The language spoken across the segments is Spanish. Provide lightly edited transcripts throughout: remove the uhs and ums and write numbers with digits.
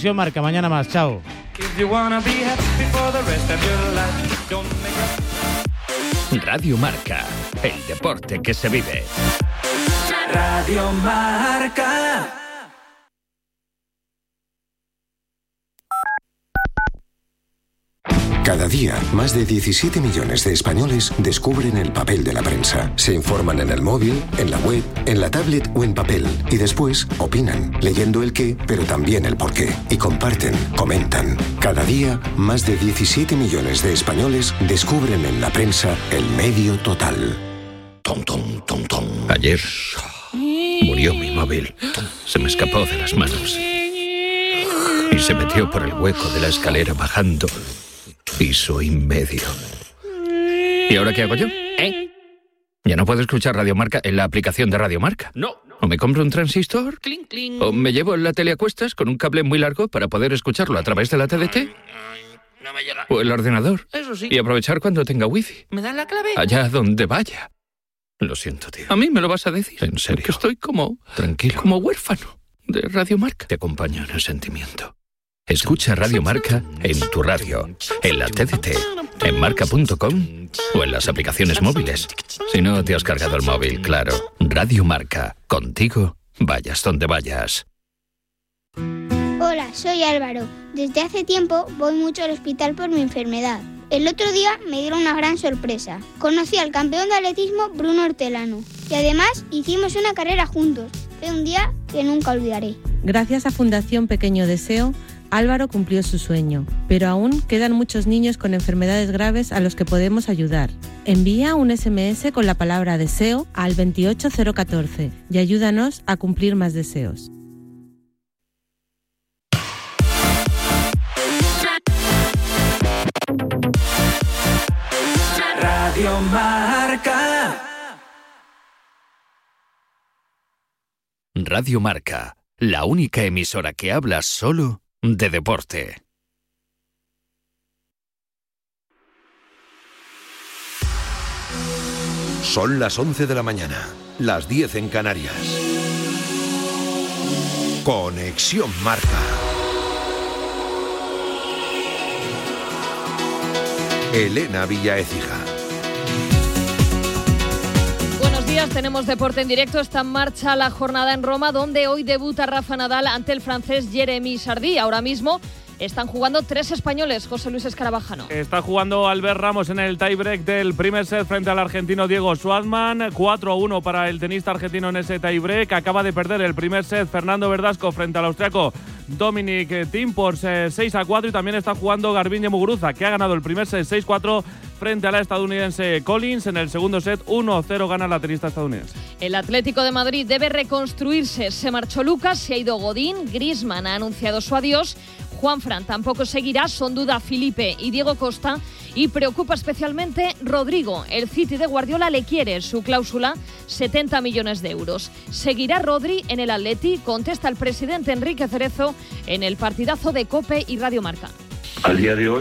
Conexión Marca. Mañana más. Chao. Radio Marca, el deporte que se vive. Radio Marca. Cada día, más de 17 millones de españoles descubren el papel de la prensa. Se informan en el móvil, en la web, en la tablet o en papel. Y después opinan, leyendo el qué, pero también el por qué. Y comparten, comentan. Cada día, más de 17 millones de españoles descubren en la prensa el medio total. Ayer murió mi móvil. Se me escapó de las manos. Y se metió por el hueco de la escalera bajando. Piso y medio. ¿Y ahora qué hago yo? ¿Ya no puedo escuchar Radio Marca en la aplicación de Radio Marca? No. ¿O me compro un transistor? Cling, cling. ¿O me llevo la tele a cuestas con un cable muy largo para poder escucharlo a través de la TDT? No me llega. ¿O el ordenador? Eso sí. Y aprovechar cuando tenga wifi. ¿Me dan la clave? Allá donde vaya. Lo siento, tío. ¿A mí me lo vas a decir? En serio. Que estoy como... Tranquilo. Como huérfano de Radio Marca. Te acompaño en el sentimiento. Escucha Radio Marca en tu radio, en la TDT, en marca.com o en las aplicaciones móviles. Si no te has cargado el móvil, claro. Radio Marca, contigo, vayas donde vayas. Hola, soy Álvaro. Desde hace tiempo voy mucho al hospital por mi enfermedad. El otro día me dieron una gran sorpresa. Conocí al campeón de atletismo Bruno Hortelano y además hicimos una carrera juntos. Fue un día que nunca olvidaré. Gracias a Fundación Pequeño Deseo, Álvaro cumplió su sueño, pero aún quedan muchos niños con enfermedades graves a los que podemos ayudar. Envía un SMS con la palabra deseo al 28014 y ayúdanos a cumplir más deseos. Radio Marca. Radio Marca, la única emisora que habla solo de deporte. Son las 11 de la mañana, las 10 en Canarias. Conexión Marca. Elena Villa Écija. Buenos días, tenemos deporte en directo. Está en marcha la jornada en Roma, donde hoy debuta Rafa Nadal ante el francés Jeremy Chardy. Ahora mismo están jugando 3 españoles. José Luis Escarabajano. Está jugando Albert Ramos en el tiebreak del primer set frente al argentino Diego Schwartzman. 4-1 para el tenista argentino en ese tiebreak. Acaba de perder el primer set Fernando Verdasco frente al austriaco Dominic Thiem por 6-4. Y también está jugando Garbiñe Muguruza, que ha ganado el primer set 6-4 frente a la estadounidense Collins. En el segundo set 1-0 gana la tenista estadounidense. El Atlético de Madrid debe reconstruirse. Se marchó Lucas, se ha ido Godín, Griezmann ha anunciado su adiós. Juanfran tampoco seguirá, son duda Felipe y Diego Costa, y preocupa especialmente Rodrigo. El City de Guardiola le quiere, su cláusula 70 millones de euros. ¿Seguirá Rodri en el Atleti? Contesta el presidente Enrique Cerezo en el partidazo de COPE y Radio Marca. Al día de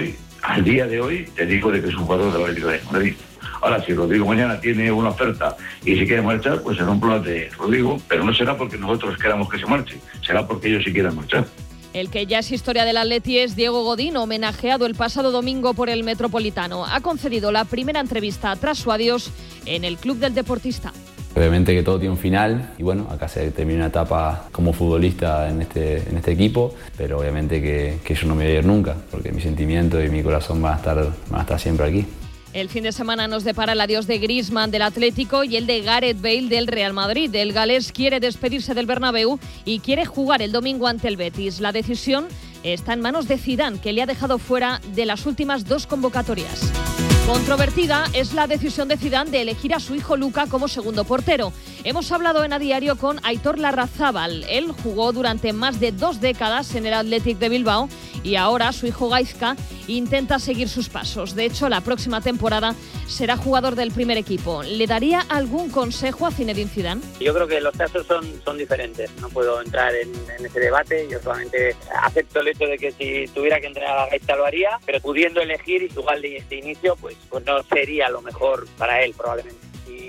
hoy te digo de que es un jugador del Atlético de Madrid. Ahora, si Rodrigo mañana tiene una oferta y se quiere marchar, pues será un plan de Rodrigo, pero no será porque nosotros queramos que se marche, será porque ellos sí quieran marchar. El que ya es historia del Atleti es Diego Godín, homenajeado el pasado domingo por el Metropolitano. Ha concedido la primera entrevista tras su adiós en el club del deportista. Obviamente que todo tiene un final y bueno, acá se termina una etapa como futbolista en este equipo, pero obviamente que yo no me voy a ir nunca, porque mi sentimiento y mi corazón van a estar siempre aquí. El fin de semana nos depara el adiós de Griezmann del Atlético y el de Gareth Bale del Real Madrid. El galés quiere despedirse del Bernabéu y quiere jugar el domingo ante el Betis. La decisión está en manos de Zidane, que le ha dejado fuera de las últimas 2 convocatorias. Controvertida es la decisión de Zidane de elegir a su hijo Luka como segundo portero. Hemos hablado en A Diario con Aitor Larrazábal. Él jugó durante más de 2 décadas en el Athletic de Bilbao y ahora su hijo Gaizka intenta seguir sus pasos. De hecho, la próxima temporada será jugador del primer equipo. ¿Le daría algún consejo a Zinedine Zidane? Yo creo que los casos son diferentes. No puedo entrar en ese debate. Yo solamente acepto el hecho de que si tuviera que entrenar a Gaizka lo haría, pero pudiendo elegir igual de inicio, pues no sería lo mejor para él probablemente. Si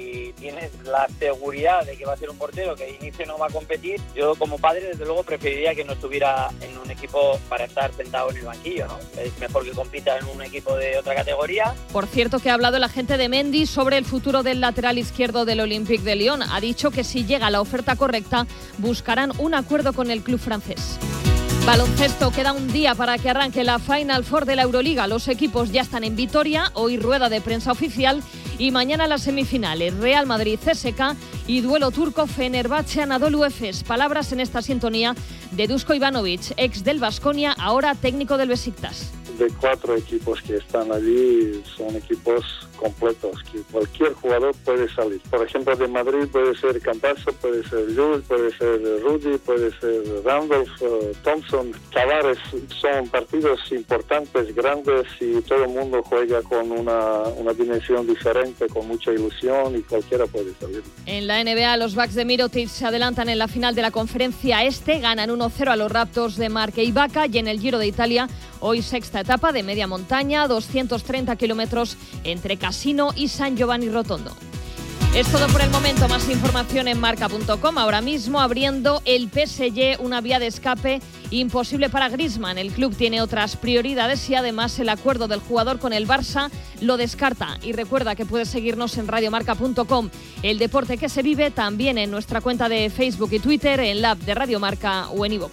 tienes la seguridad de que va a ser un portero que de inicio no va a competir, yo como padre desde luego preferiría que no estuviera en un equipo para estar sentado en el banquillo, ¿no? Es mejor que compita en un equipo de otra categoría. Por cierto, que ha hablado el agente de Mendy sobre el futuro del lateral izquierdo del Olympique de Lyon. Ha dicho que si llega la oferta correcta, buscarán un acuerdo con el club francés. Baloncesto, queda un día para que arranque la Final Four de la Euroliga. Los equipos ya están en Vitoria, hoy rueda de prensa oficial y mañana las semifinales, Real Madrid-CSKA y duelo turco Fenerbahce-Anadolu Efes. Palabras en esta sintonía de Dusko Ivanovic, ex del Baskonia, ahora técnico del Besiktas. De 4 equipos que están allí, son equipos completos, que cualquier jugador puede salir. Por ejemplo, de Madrid puede ser Campazzo, puede ser Jules, puede ser Rudy, puede ser Randolph, Thompson, Tavares. Son partidos importantes, grandes, y todo el mundo juega con una dimensión diferente, con mucha ilusión, y cualquiera puede salir. En la NBA, los Bucks de Mirotic se adelantan en la final de la Conferencia Este, ganan 1-0 a los Raptors de Marc e Ibaka, y en el Giro de Italia, hoy sexta etapa de media montaña, 230 kilómetros entre Cassino y San Giovanni Rotondo. Es todo por el momento, más información en marca.com. Ahora mismo abriendo el PSG, una vía de escape imposible para Griezmann. El club tiene otras prioridades y además el acuerdo del jugador con el Barça lo descarta. Y recuerda que puedes seguirnos en radiomarca.com. El deporte que se vive también en nuestra cuenta de Facebook y Twitter, en la app de Radio Marca o en iVoox.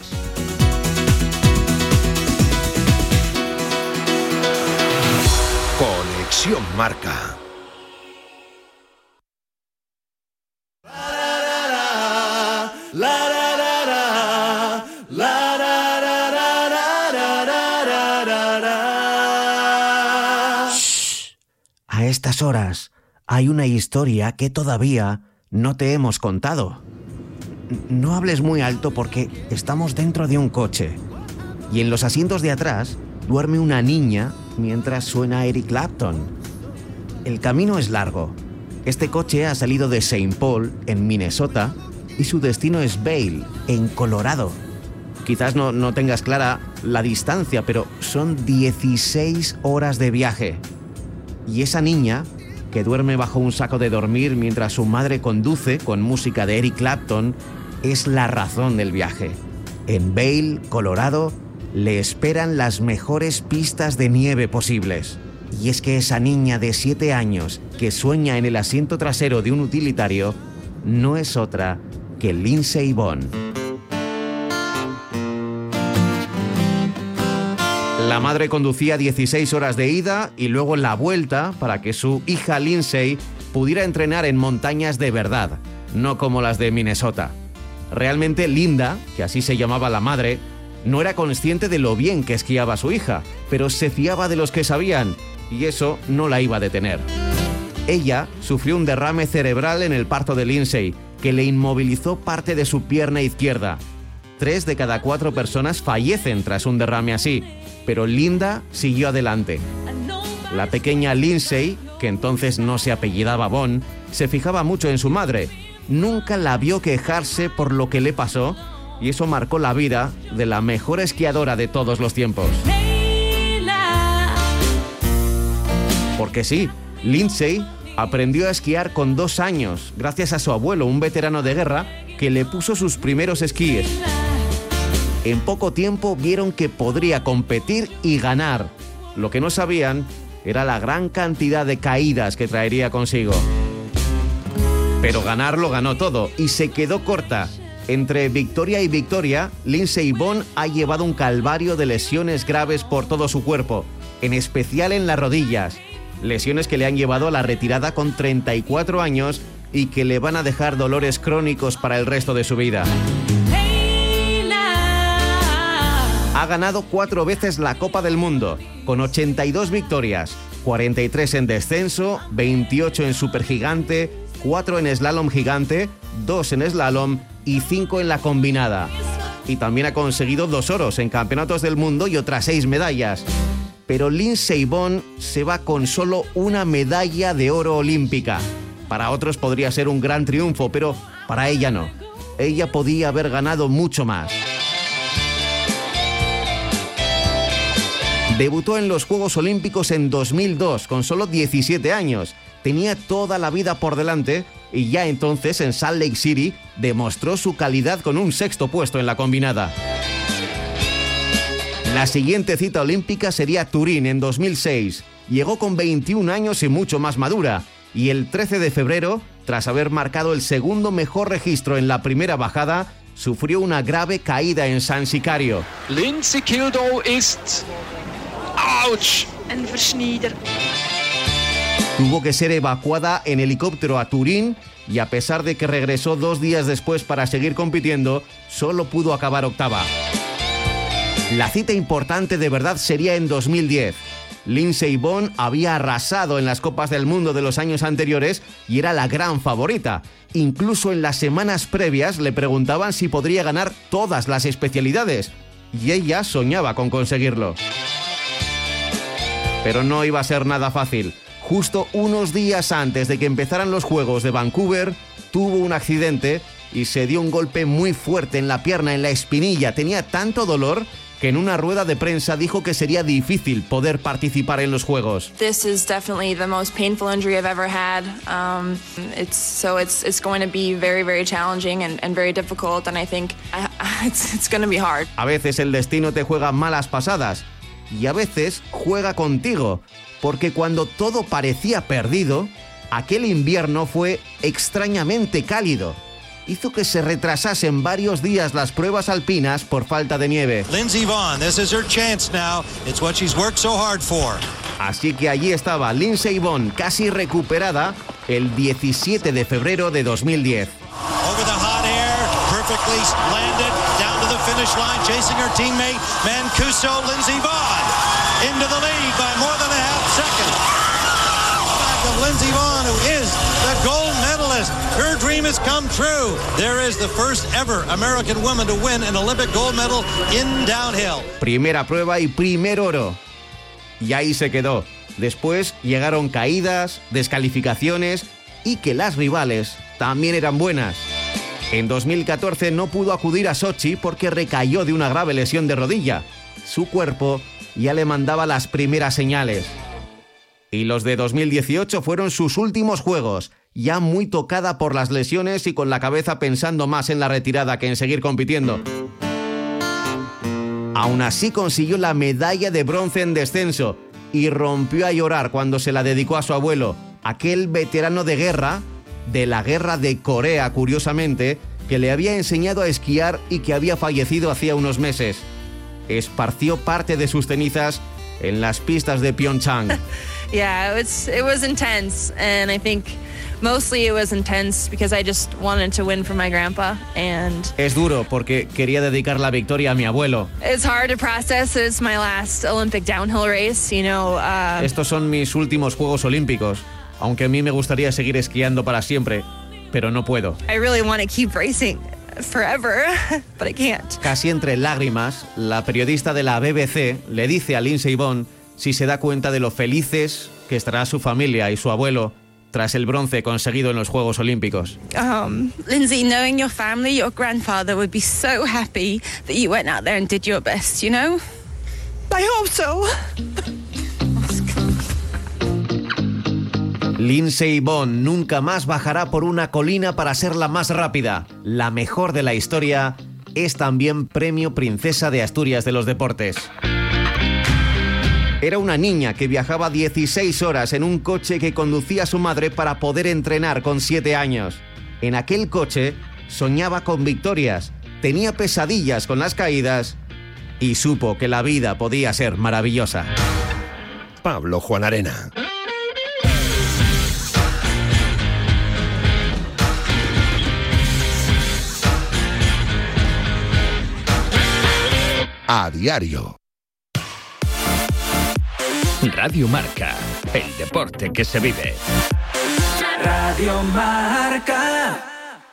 Conexión Marca. A estas horas hay una historia que todavía no te hemos contado. No hables muy alto porque estamos dentro de un coche y en los asientos de atrás duerme una niña mientras suena Eric Clapton. El camino es largo. Este coche ha salido de St. Paul, en Minnesota, y su destino es Vail, en Colorado. Quizás no tengas clara la distancia, pero son 16 horas de viaje. Y esa niña, que duerme bajo un saco de dormir mientras su madre conduce con música de Eric Clapton, es la razón del viaje. En Vail, Colorado, le esperan las mejores pistas de nieve posibles. Y es que esa niña de 7 años que sueña en el asiento trasero de un utilitario no es otra que Lindsey Vonn. La madre conducía 16 horas de ida y luego la vuelta para que su hija Lindsey pudiera entrenar en montañas de verdad, no como las de Minnesota. Realmente Linda, que así se llamaba la madre, no era consciente de lo bien que esquiaba su hija, pero se fiaba de los que sabían, y eso no la iba a detener. Ella sufrió un derrame cerebral en el parto de Lindsey, que le inmovilizó parte de su pierna izquierda. 3 de cada 4 personas fallecen tras un derrame así, pero Linda siguió adelante. La pequeña Lindsey, que entonces no se apellidaba Vonn, se fijaba mucho en su madre. Nunca la vio quejarse por lo que le pasó, y eso marcó la vida de la mejor esquiadora de todos los tiempos. Porque sí, Lindsey aprendió a esquiar con 2 años, gracias a su abuelo, un veterano de guerra, que le puso sus primeros esquíes. En poco tiempo vieron que podría competir y ganar. Lo que no sabían era la gran cantidad de caídas que traería consigo. Pero ganar lo ganó todo y se quedó corta. Entre victoria y victoria, Lindsey Vonn ha llevado un calvario de lesiones graves por todo su cuerpo, en especial en las rodillas. Lesiones que le han llevado a la retirada con 34 años y que le van a dejar dolores crónicos para el resto de su vida. Ha ganado 4 veces la Copa del Mundo, con 82 victorias, 43 en descenso, 28 en supergigante, 4 en slalom gigante, 2 en slalom y 5 en la combinada. Y también ha conseguido 2 oros en campeonatos del mundo y otras 6 medallas. Pero Lindsey Vonn se va con solo una medalla de oro olímpica. Para otros podría ser un gran triunfo, pero para ella no. Ella podía haber ganado mucho más. Debutó en los Juegos Olímpicos en 2002, con solo 17 años. Tenía toda la vida por delante y ya entonces en Salt Lake City demostró su calidad con un 6º puesto en la combinada. La siguiente cita olímpica sería Turín en 2006. Llegó con 21 años y mucho más madura, y el 13 de febrero, tras haber marcado el segundo mejor registro en la primera bajada, sufrió una grave caída en San Sicario. Lindsay Kildow ist... ¡Ouch! Ein Verschnieder. Tuvo que ser evacuada en helicóptero a Turín y a pesar de que regresó 2 días después para seguir compitiendo, solo pudo acabar octava. La cita importante de verdad sería en 2010. Lindsey Vonn había arrasado en las Copas del Mundo de los años anteriores y era la gran favorita. Incluso en las semanas previas le preguntaban si podría ganar todas las especialidades y ella soñaba con conseguirlo. Pero no iba a ser nada fácil. Justo unos días antes de que empezaran los Juegos de Vancouver, tuvo un accidente y se dio un golpe muy fuerte en la pierna, en la espinilla. Tenía tanto dolor que en una rueda de prensa dijo que sería difícil poder participar en los Juegos. This is definitely the most painful injury I've ever had. It's going to be very, very challenging and very difficult, and I think it's going to be hard. A veces el destino te juega malas pasadas y a veces juega contigo, porque cuando todo parecía perdido, aquel invierno fue extrañamente cálido. Hizo que se retrasasen varios días las pruebas alpinas por falta de nieve. Lindsey Vonn, this is her chance now. It's what she's worked so hard for. Así que allí estaba Lindsey Vonn, casi recuperada, el 17 de febrero de 2010. Over the hot air, perfectly landed, down to the finish line, chasing her teammate Mancuso. Lindsey Vonn into the lead by more than a half second. Back of Lindsey Vonn, who is the gold medalist. Her dream has come true. There is the first ever American woman to win an Olympic gold medal in downhill. Primera prueba y primer oro. Y ahí se quedó. Después llegaron caídas, descalificaciones y que las rivales también eran buenas. En 2014 no pudo acudir a Sochi porque recayó de una grave lesión de rodilla. Su cuerpo ya le mandaba las primeras señales. Y los de 2018 fueron sus últimos Juegos, ya muy tocada por las lesiones y con la cabeza pensando más en la retirada que en seguir compitiendo. Aún así consiguió la medalla de bronce en descenso y rompió a llorar cuando se la dedicó a su abuelo, aquel veterano de guerra, de la guerra de Corea, curiosamente, que le había enseñado a esquiar y que había fallecido hacía unos meses. Esparció parte de sus cenizas en las pistas de Pyeongchang. Yeah, it was intense, and I think mostly it was intense because I just wanted to win for my grandpa, and es duro porque quería dedicar la victoria a mi abuelo. It's hard to process. It's my last Olympic downhill race, you know. Estos son mis últimos Juegos Olímpicos, aunque a mí me gustaría seguir esquiando para siempre, pero no puedo. I really want to keep racing forever, but I can't. Casi entre lágrimas, la periodista de la BBC le dice a Lindsey Vonn si se da cuenta de lo felices que estará su familia y su abuelo tras el bronce conseguido en los Juegos Olímpicos. Lindsey, knowing your family, your grandfather would be so happy that you went out there and did your best, you know? I hope so. Lindsey Vonn nunca más bajará por una colina para ser la más rápida. La mejor de la historia es también premio Princesa de Asturias de los deportes. Era una niña que viajaba 16 horas en un coche que conducía su madre para poder entrenar con 7 años. En aquel coche soñaba con victorias, tenía pesadillas con las caídas y supo que la vida podía ser maravillosa. Pablo Juan Arena. A diario. Radio Marca, el deporte que se vive. Radio Marca.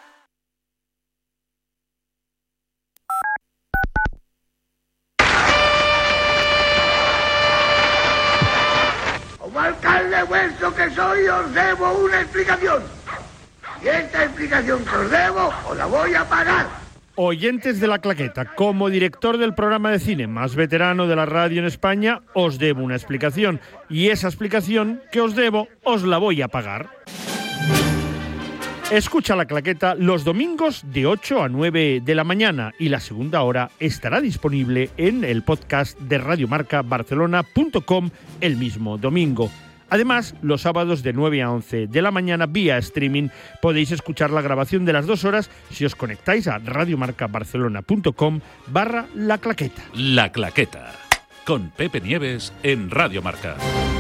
Como alcalde vuestro que soy, os debo una explicación. Y esta explicación que os debo, os la voy a pagar. Oyentes de La Claqueta, como director del programa de cine más veterano de la radio en España, os debo una explicación. Y esa explicación que os debo, os la voy a pagar. Escucha La Claqueta los domingos de 8 a 9 de la mañana y la segunda hora estará disponible en el podcast de radiomarcabarcelona.com el mismo domingo. Además, los sábados de 9 a 11 de la mañana vía streaming podéis escuchar la grabación de las 2 horas si os conectáis a radiomarcabarcelona.com/La Claqueta. La Claqueta, con Pepe Nieves en Radio Marca.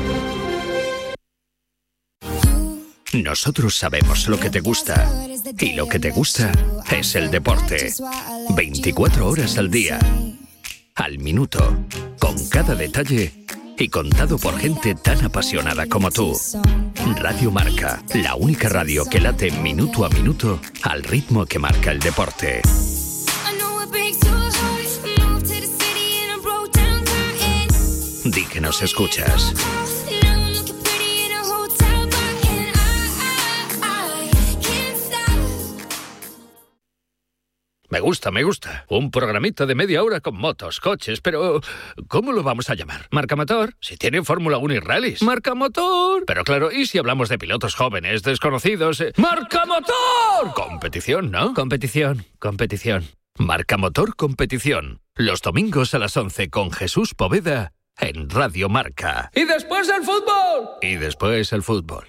Nosotros sabemos lo que te gusta, y lo que te gusta es el deporte. 24 horas al día, al minuto, con cada detalle y contado por gente tan apasionada como tú. Radio Marca, la única radio que late minuto a minuto al ritmo que marca el deporte. Di que nos escuchas. Me gusta. Un programita de media hora con motos, coches, pero ¿cómo lo vamos a llamar? ¿Marca Motor? Si tiene Fórmula 1 y rallies. ¡Marca Motor! Pero claro, ¿y si hablamos de pilotos jóvenes, desconocidos? ¡Marca Motor! Competición, ¿no? Competición. Marca Motor Competición. Los domingos a las 11 con Jesús Poveda en Radio Marca. ¡Y después el fútbol!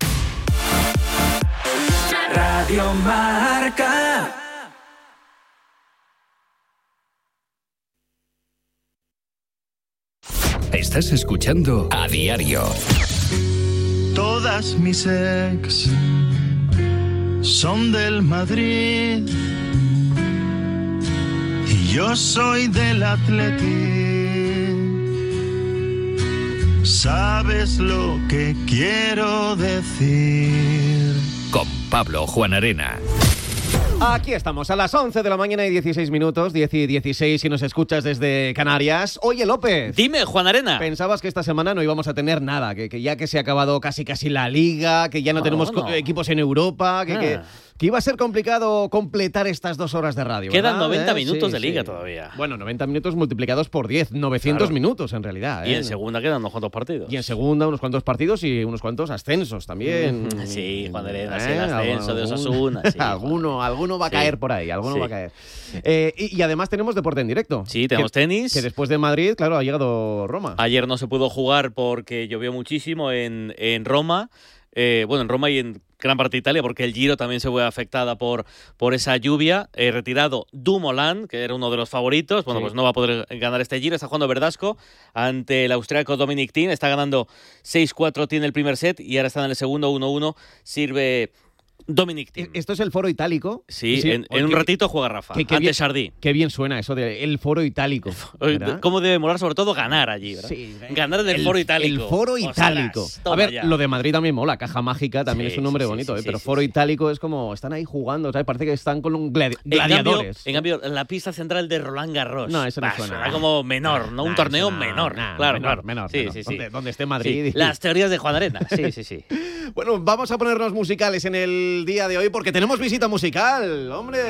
Radio Marca. Estás escuchando A Diario. Todas mis ex son del Madrid y yo soy del Atleti. ¿Sabes lo que quiero decir? Con Pablo Juan Arena. Aquí estamos, a las 11 de la mañana y 16 minutos, 10 y 16 si nos escuchas desde Canarias. Oye, López. Dime, Juan Arena. ¿Pensabas que esta semana no íbamos a tener nada? Que ya que se ha acabado casi la Liga, que ya no tenemos equipos en Europa, que iba a ser complicado completar estas 2 horas de radio. Quedan ¿verdad? 90 minutos de Liga todavía. Bueno, 90 minutos multiplicados por 10, 900 minutos en realidad. Y en segunda quedan unos cuantos partidos. Y en segunda unos cuantos partidos y unos cuantos ascensos también. Sí, Juan Arena, sí, el ascenso de Osasuna. Sí, alguno va a caer por ahí, va a caer. Y además tenemos deporte en directo. Sí, tenemos tenis. Que después de Madrid, claro, ha llegado Roma. Ayer no se pudo jugar porque llovió muchísimo en Roma. En Roma y en gran parte de Italia, porque el Giro también se ve afectada por esa lluvia. Retirado Dumoulin, que era uno de los favoritos. Bueno, pues no va a poder ganar este Giro. Está jugando Verdasco ante el austriaco Dominic Thiem. Está ganando 6-4, tiene el primer set y ahora está en el segundo 1-1. Sirve Dominic Thiem. ¿Esto es el foro itálico? Sí, en un ratito juega Rafa, ante Chardy. Qué bien suena eso del foro itálico. ¿Cómo debe molar? Sobre todo ganar allí, ¿verdad? Sí, ganar en el foro itálico. El foro itálico. A ver, lo de Madrid también mola. Caja Mágica también es un nombre bonito, pero foro itálico es como, están ahí jugando, ¿sabes? Parece que están con gladiadores. En cambio, la pista central de Roland Garros. No, eso no suena. Suena como menor, ¿no? Un torneo menor. Claro. Menor. Donde esté Madrid. Las teorías de Juan Arena. Sí. Bueno, vamos a ponernos musicales en el día de hoy porque tenemos visita musical, ¡hombre!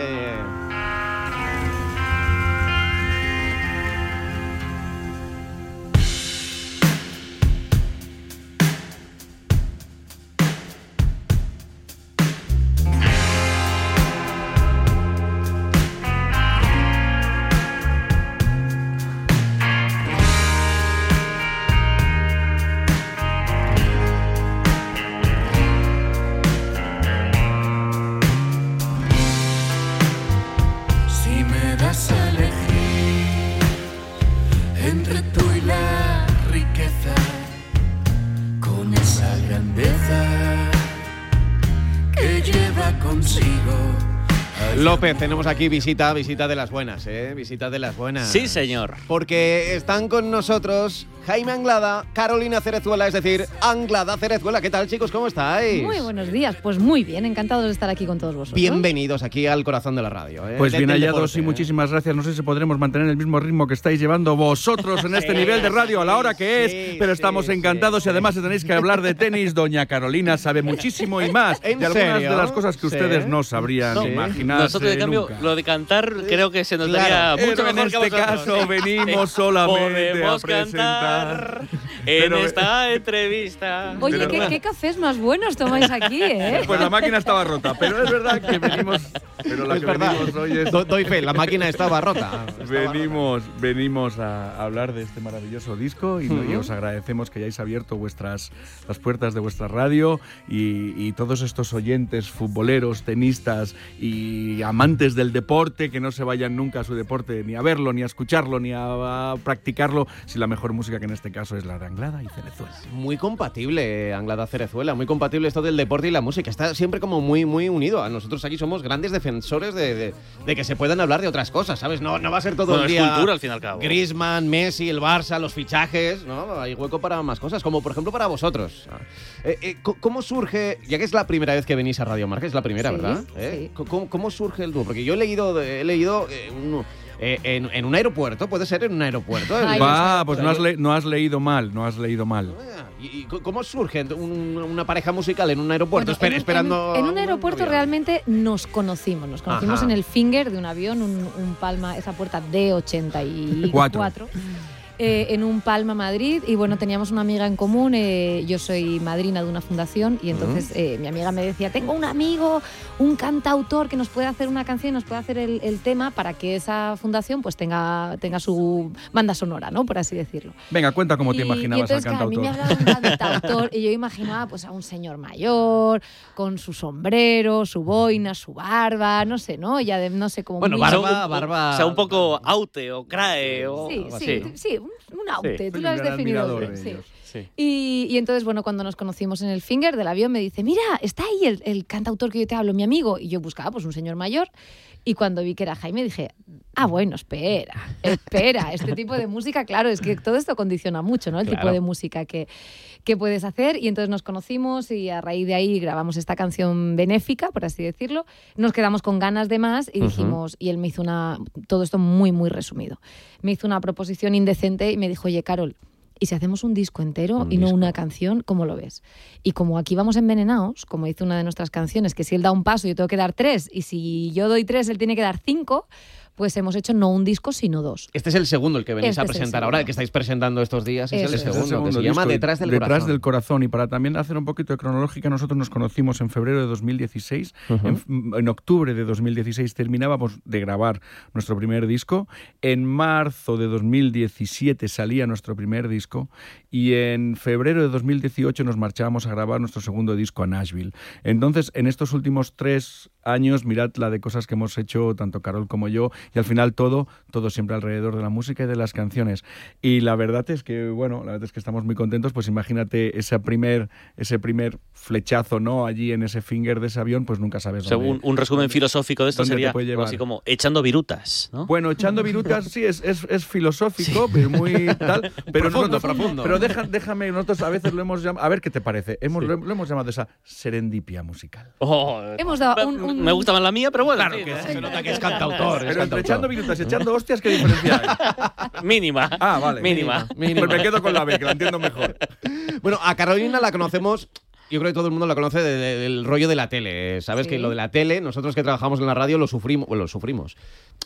López, tenemos aquí visita de las buenas, visita de las buenas. Sí, señor. Porque están con nosotros Jaime Anglada, Carolina Cerezuela, es decir, Anglada Cerezuela. ¿Qué tal, chicos? ¿Cómo estáis? Muy buenos días, pues muy bien, encantados de estar aquí con todos vosotros. Bienvenidos aquí al corazón de la radio. Pues bien hallados y muchísimas gracias. No sé si podremos mantener el mismo ritmo que estáis llevando vosotros en este nivel de radio a la hora que es, pero estamos encantados y además si tenéis que hablar de tenis, doña Carolina sabe muchísimo y más de algunas de las cosas que ustedes no sabrían imaginar. terminase de cambio, nunca. lo de cantar creo que se nos daría mucho mejor en este que a vosotros. caso venimos solamente a presentar Pero- en esta entrevista. Oye, ¿qué cafés más buenos tomáis aquí, eh? Pues la máquina estaba rota, pero es verdad que venimos. Pero la Es que verdad. venimos hoy es. Doy fe, la máquina estaba rota. Venimos a hablar de este maravilloso disco y os agradecemos que hayáis abierto las puertas de vuestra radio y todos estos oyentes futboleros, tenistas y amantes del deporte que no se vayan nunca a su deporte ni a verlo, ni a escucharlo, ni a practicarlo, si la mejor música que en este caso es la de Anglada y Cerezuela. Muy compatible, Anglada Cerezuela, muy compatible esto del deporte y la música. Está siempre como muy unido. Nosotros aquí somos grandes defensores de que se puedan hablar de otras cosas, ¿sabes? No va a ser todo el es día cultura, al fin y al cabo. Griezmann, Messi, el Barça, los fichajes, ¿no? Hay hueco para más cosas, como por ejemplo para vosotros. ¿Cómo surge, ya que es la primera vez que venís a Radio Marca, es la primera, Sí, ¿verdad? sí. ¿Cómo surge el dúo? Porque yo he leído en un aeropuerto, puede ser en un aeropuerto. Pues no has leído mal. ¿Y cómo surge una pareja musical en un aeropuerto Bueno, esperando? En un aeropuerto realmente nos conocimos. Nos conocimos Ajá. en el Finger de un avión, un Palma, esa puerta D84. Cuatro. En un Palma Madrid, y bueno, teníamos una amiga en común. Yo soy madrina de una fundación y entonces mi amiga me decía, tengo un amigo, un cantautor que nos puede hacer una canción, nos puede hacer el tema para que esa fundación pues tenga su banda sonora, ¿no? Por así decirlo. Venga, cuenta cómo te imaginabas y entonces, al claro, cantautor. a mí me hablaba de un cantautor y yo imaginaba pues a un señor mayor, con su sombrero, su boina, su barba, no sé, ¿no? Ya no sé cómo. Bueno, muy- barba. O sea, un poco aute o crae o Sí, algo sí, así. sí, un aute, Sí, tú soy lo un has gran definido admirador bien. de Sí. ellos. Sí. Y entonces, bueno, cuando nos conocimos en el Finger del avión, me dice, mira, está ahí el cantautor que yo te hablo, mi amigo. Y yo buscaba pues un señor mayor, y cuando vi que era Jaime dije, bueno, espera, este tipo de música, claro, es que todo esto condiciona mucho, ¿no? El tipo de música que puedes hacer. Y entonces nos conocimos y a raíz de ahí grabamos esta canción benéfica, por así decirlo. Nos quedamos con ganas de más y dijimos, y él me hizo todo esto muy, muy resumido. Me hizo una proposición indecente y me dijo, oye, Carol, ¿y si hacemos un disco entero y no una canción? ¿Cómo lo ves? Y como aquí vamos envenenados, como dice una de nuestras canciones, que si él da un paso yo tengo que dar 3, y si yo doy 3 él tiene que dar 5, pues hemos hecho no un disco sino 2. Este es el segundo, el que venís Este a es el presentar segundo. ahora, el que estáis presentando estos días, es el Eso es. segundo, que se llama disco, Detrás del Corazón. Y para también hacer un poquito de cronológica, nosotros nos conocimos en febrero de 2016. En octubre de 2016 terminábamos de grabar nuestro primer disco. En marzo de 2017 salía nuestro primer disco. Y en febrero de 2018 nos marchábamos a grabar nuestro segundo disco a Nashville. Entonces, en estos últimos 3 años, mirad la de cosas que hemos hecho, tanto Carol como yo, y al final todo siempre alrededor de la música y de las canciones. Y la verdad es que, estamos muy contentos, pues imagínate ese primer flechazo, ¿no? Allí en ese Finger de ese avión, pues nunca sabes dónde. Según un resumen filosófico de esto dónde te sería puede algo llevar. así como echando virutas, ¿no? Bueno, echando virutas sí es filosófico, pero muy tal, pero profundo. Pero déjame, nosotros a veces lo hemos llamado, a ver qué te parece. Lo hemos llamado esa serendipia musical. Hemos dado Me gusta más la mía, pero bueno. Claro, en fin, que se nota que es cantautor. Pero entre echando virutas y echando hostias, ¿qué diferencia hay? Mínima. Ah, vale. Mínima. Pues me quedo con la B, que la entiendo mejor. Bueno, a Carolina la conocemos. Yo creo que todo el mundo la conoce del rollo de la tele. Sabes que lo de la tele, nosotros que trabajamos en la radio lo sufrimos.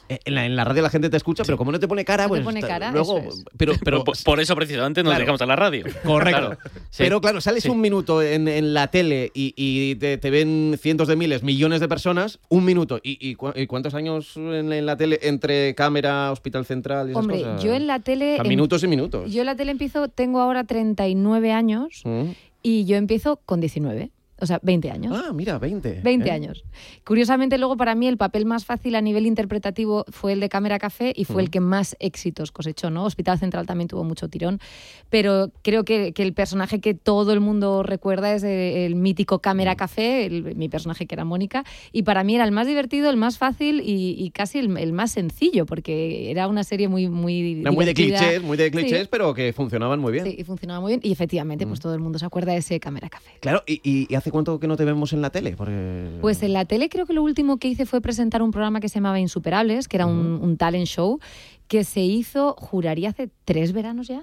En la radio la gente te escucha, pero como no te pone cara, No te pues pone cara, luego. eso es. Pero por eso precisamente nos dedicamos a la radio. Correcto. Claro. Sí. Pero claro, sales Sí. un minuto en la tele y te ven cientos de miles, millones de personas, un minuto. ¿Y cuántos años en la tele entre cámara, Hospital Central y esas Hombre, cosas? yo en la tele... Minutos y minutos. Yo en la tele tengo ahora 39 años y yo empiezo con 19. O sea, 20 años. Ah, mira, 20. 20 años. Curiosamente, luego para mí el papel más fácil a nivel interpretativo fue el de Cámara Café y fue el que más éxitos cosechó, ¿no? Hospital Central también tuvo mucho tirón, pero creo que el personaje que todo el mundo recuerda es el mítico Cámara Café, mi personaje que era Mónica, y para mí era el más divertido, el más fácil y casi el más sencillo, porque era una serie muy Era muy de clichés, Sí. pero que funcionaban muy bien. Sí, y funcionaba muy bien, y efectivamente pues todo el mundo se acuerda de ese Cámara Café. Claro, y ¿hace cuánto que no te vemos en la tele? Porque... Pues en la tele creo que lo último que hice fue presentar un programa que se llamaba Insuperables, que era un talent show que se hizo, juraría, hace 3 veranos ya.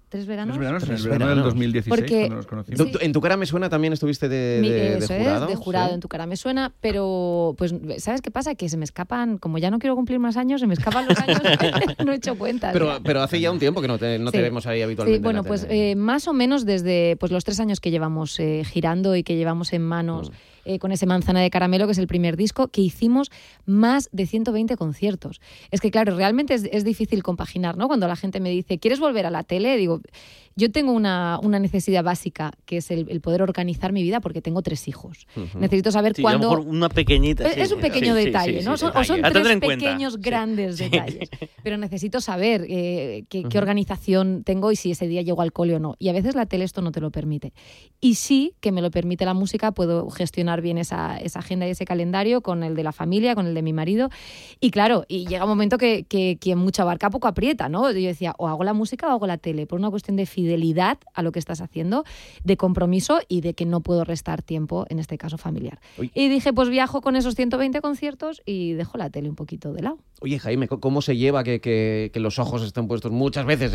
3 veranos. En el verano del 2016, porque, cuando nos conocimos. En Tu cara me suena también estuviste de jurado. Es, de jurado, ¿sí? En Tu cara me suena, pero pues ¿sabes qué pasa? Que se me escapan, como ya no quiero cumplir más años, se me escapan los años, no he hecho cuentas. Pero hace ya un tiempo que no te vemos ahí habitualmente. Sí, bueno, pues más o menos desde pues, los 3 años que llevamos girando y que llevamos en manos con ese Manzana de Caramelo, que es el primer disco, que hicimos más de 120 conciertos. Es que claro, realmente es difícil compaginar, ¿no? Cuando la gente me dice, ¿quieres volver a la tele? Digo, yo tengo una necesidad básica, que es el poder organizar mi vida, porque tengo 3 hijos. Necesito saber cuándo... A lo mejor una pequeñita. Es un pequeño detalle, ¿no? Son 3 pequeños, grandes Sí. detalles. Pero necesito saber qué organización tengo y si ese día llego al cole o no. Y a veces la tele esto no te lo permite. Y sí que me lo permite la música, puedo gestionar bien esa agenda y ese calendario con el de la familia, con el de mi marido. Y claro, y llega un momento que quien mucho abarca poco aprieta, ¿no? Yo decía, o hago la música o hago la tele, por una cuestión de fidelidad a lo que estás haciendo, de compromiso y de que no puedo restar tiempo, en este caso familiar. Uy. Y dije, pues viajo con esos 120 conciertos y dejo la tele un poquito de lado. Oye, Jaime, ¿cómo se lleva que los ojos estén puestos muchas veces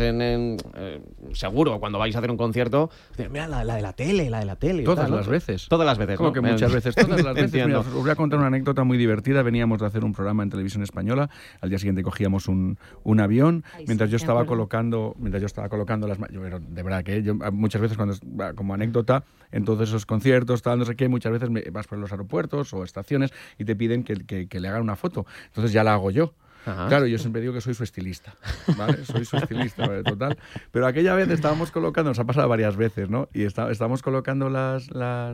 seguro, cuando vais a hacer un concierto? Mira, la de la tele. Todas las veces. Todas las veces, Como ¿no? que muchas veces. Todas las veces. Mira, Entiendo. os voy a contar una anécdota muy divertida. Veníamos de hacer un programa en televisión española. Al día siguiente cogíamos un avión. Mientras yo estaba colocando las... Pero de verdad que yo muchas veces, como anécdota, en todos esos conciertos, tal, no sé qué, muchas veces vas por los aeropuertos o estaciones y te piden que le hagan una foto. Entonces ya la hago yo. Ajá. Claro, yo siempre digo que soy su estilista, ¿vale? Soy su estilista, total. Pero aquella vez estábamos colocando, nos ha pasado varias veces, ¿no? Y estábamos colocando las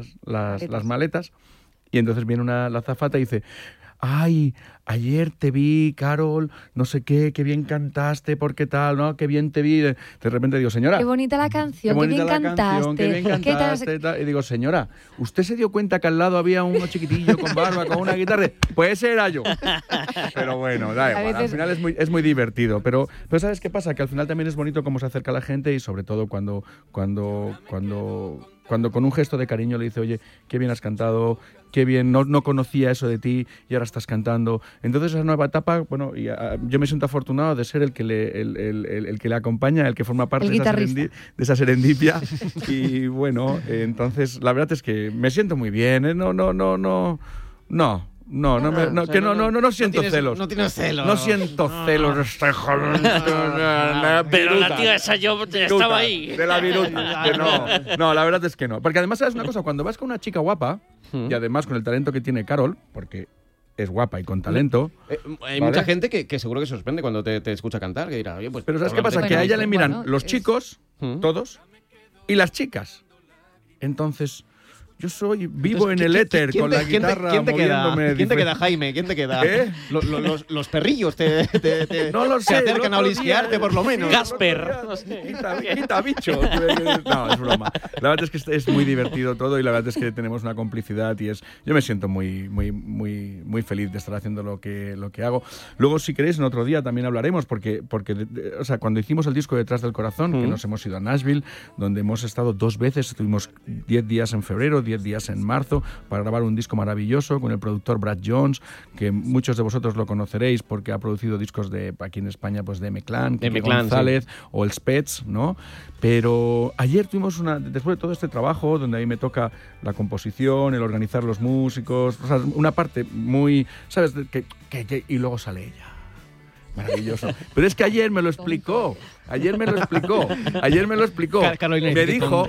maletas y entonces viene la azafata y dice, ay, ayer te vi, Carol, no sé qué bien cantaste, porque tal, ¿no? Qué bien te vi. De repente digo, señora... Qué bonita la canción, qué bien cantaste. Y digo, señora, ¿usted se dio cuenta que al lado había uno chiquitillo con barba, con una guitarra? Pues ese era yo. Pero bueno, da igual, al final es muy divertido. Pero ¿sabes qué pasa? Que al final también es bonito cómo se acerca la gente y sobre todo cuando con un gesto de cariño le dice, oye, qué bien has cantado, qué bien, no conocía eso de ti y ahora estás cantando. Entonces esa nueva etapa, bueno, yo me siento afortunado de ser el que le acompaña, el que forma parte de esa serendipia. Y bueno, entonces la verdad es que me siento muy bien, ¿eh? No siento celos. No tienes celos. No siento celos. Pero la tía esa yo estaba ahí. De la viruta. No, la verdad es que no. Porque además, ¿sabes una cosa? Cuando vas con una chica guapa, y además con el talento que tiene Carol, porque es guapa y con talento... Hay mucha gente que seguro que se sorprende cuando te escucha cantar, que dirá, oye, pues... Pero ¿sabes qué pasa? Que a ella le miran los chicos, todos, y las chicas. Entonces... Yo vivo en el éter con la guitarra moviéndome. ¿Quién te queda, Jaime? ¿Quién te queda? ¿Eh? Los perrillos te no lo sé, se acercan a olisquearte, por lo menos. Gasper. Quita bicho. No, es broma. La verdad es que es muy divertido todo y la verdad es que tenemos una complicidad y yo me siento muy feliz de estar haciendo lo que hago. Luego, si queréis, en otro día también hablaremos porque o sea, cuando hicimos el disco Detrás del Corazón, que nos hemos ido a Nashville, donde hemos estado 2 veces, estuvimos 10 días en febrero, 10 días en marzo para grabar un disco maravilloso con el productor Brad Jones, que muchos de vosotros lo conoceréis porque ha producido discos aquí en España, pues de M-Clan, Kike González, sí, o el Spets, ¿no? Pero ayer tuvimos después de todo este trabajo, donde a mí me toca la composición, el organizar los músicos, o sea, una parte muy, ¿sabes? Y luego sale ella. Maravilloso. Pero es que ayer me lo explicó. Ayer me lo explicó. Ayer me dijo,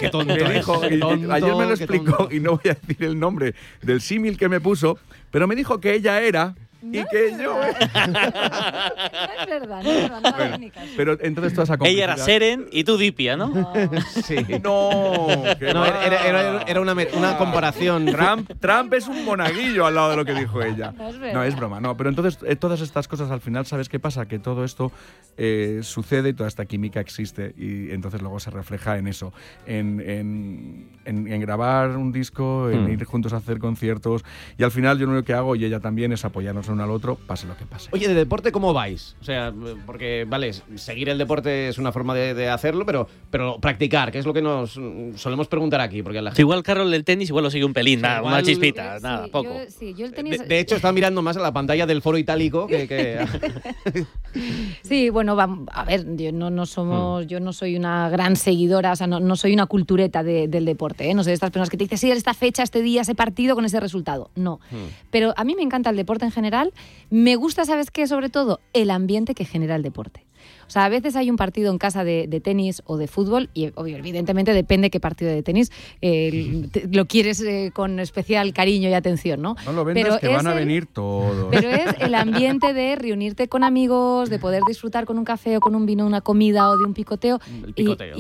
y no voy a decir el nombre del símil que me puso, pero me dijo que ella era... Y que yo... No es verdad, bueno, pero entonces toda esa complicidad... Ella era Seren y tú Dipia, ¿no? Sí. No, era una comparación. Trump es un monaguillo al lado de lo que dijo ella. No, es broma, no. Pero entonces todas estas cosas al final, ¿sabes qué pasa? Que todo esto sucede y toda esta química existe y entonces luego se refleja en eso, en grabar un disco, en ir juntos a hacer conciertos y al final yo lo único que hago, y ella también, es apoyarnos uno al otro, pase lo que pase. Oye, ¿de deporte cómo vais? O sea, porque, vale, seguir el deporte es una forma de hacerlo, pero practicar, que es lo que nos solemos preguntar aquí. Porque la gente... Igual Carol el tenis igual lo sigue un pelín, nada, igual, una chispita, nada, poco. Yo el tenis... De hecho, está mirando más a la pantalla del Foro Itálico que... Sí, bueno, a ver, yo no soy una gran seguidora, o sea, no soy una cultureta del deporte, ¿eh? No soy de estas personas que te dicen, sí, esta fecha, este día, ese partido con ese resultado. No. Pero a mí me encanta el deporte en general. Me gusta, ¿sabes qué? Sobre todo, el ambiente que genera el deporte. O sea, a veces hay un partido en casa de tenis o de fútbol y obvio, evidentemente depende qué partido de tenis lo quieres con especial cariño y atención, ¿no? No lo vendas, pero que van a venir todos. Pero es el ambiente de reunirte con amigos, de poder disfrutar con un café o con un vino, una comida o de un picoteo. El picoteo.